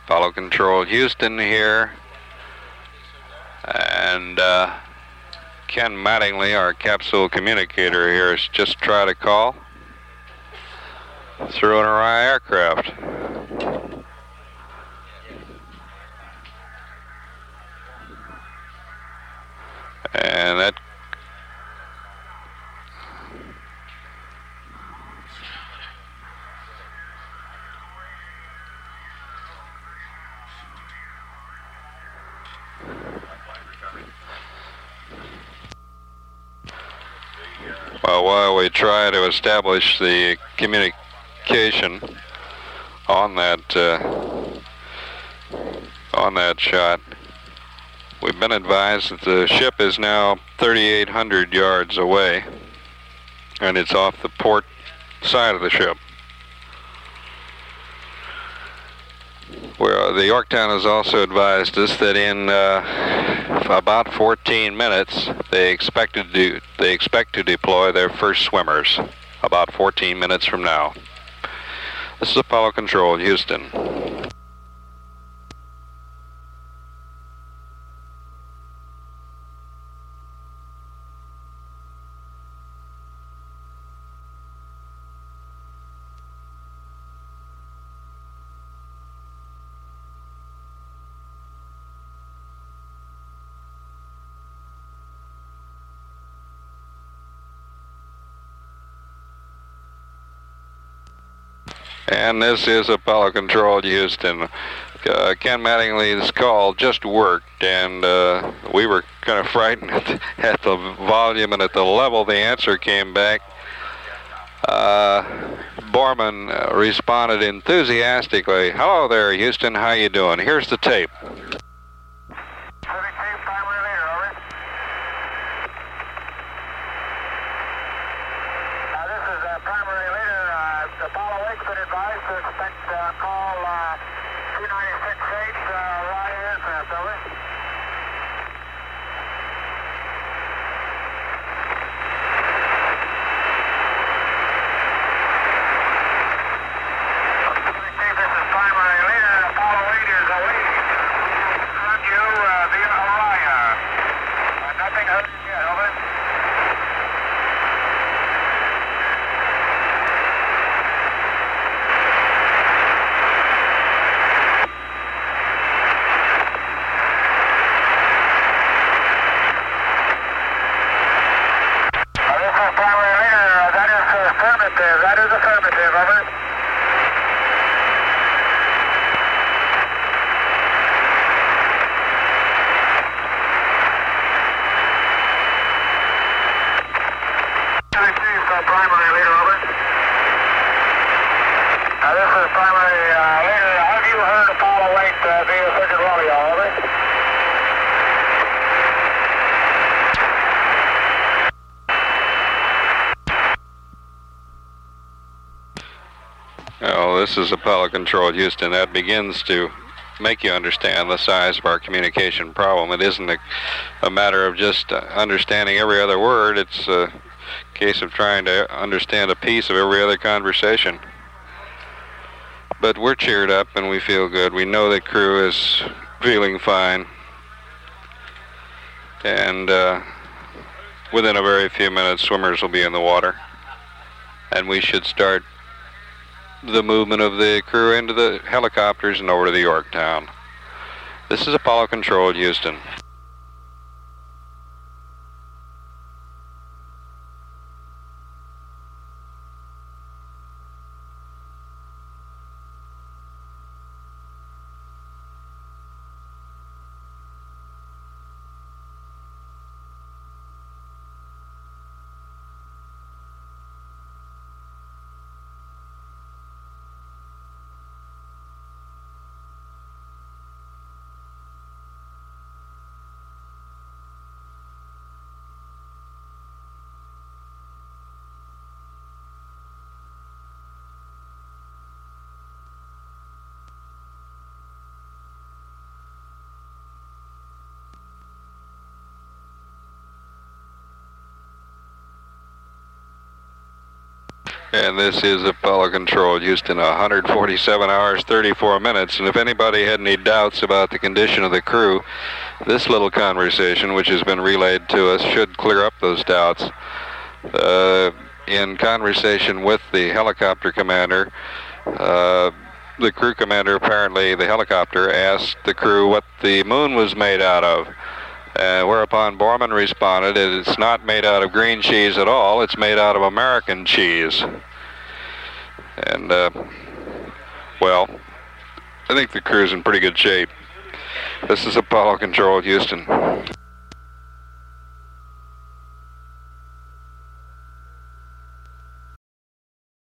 Apollo Control Houston here, and Ken Mattingly, our capsule communicator here, has just tried to call through an Orion aircraft. And that well, while we try to establish the communication on that shot, we've been advised that the ship is now 3,800 yards away, and it's off the port side of the ship. Where the Yorktown has also advised us that in about 14 minutes they expect to deploy their first swimmers. About 14 minutes from now. This is Apollo Control, Houston. And this is Apollo Control, Houston. Ken Mattingly's call just worked, and we were kind of frightened at the volume and at the level the answer came back. Borman responded enthusiastically. "Hello there, Houston. How you doing? Here's the tape." This is Apollo Control, Houston. That begins to make you understand the size of our communication problem. It isn't a matter of just understanding every other word. It's a case of trying to understand a piece of every other conversation. But we're cheered up and we feel good. We know the crew is feeling fine. And within a very few minutes, swimmers will be in the water. And we should start the movement of the crew into the helicopters and over to the Yorktown. This is Apollo Control, Houston. And this is Apollo Control, Houston, 147 hours, 34 minutes. And if anybody had any doubts about the condition of the crew, this little conversation, which has been relayed to us, should clear up those doubts. In conversation with the helicopter commander, the crew commander, apparently the helicopter, asked the crew what the moon was made out of. Whereupon Borman responded, it's not made out of green cheese at all, it's made out of American cheese. And, well, I think the crew's in pretty good shape. This is Apollo Control, Houston.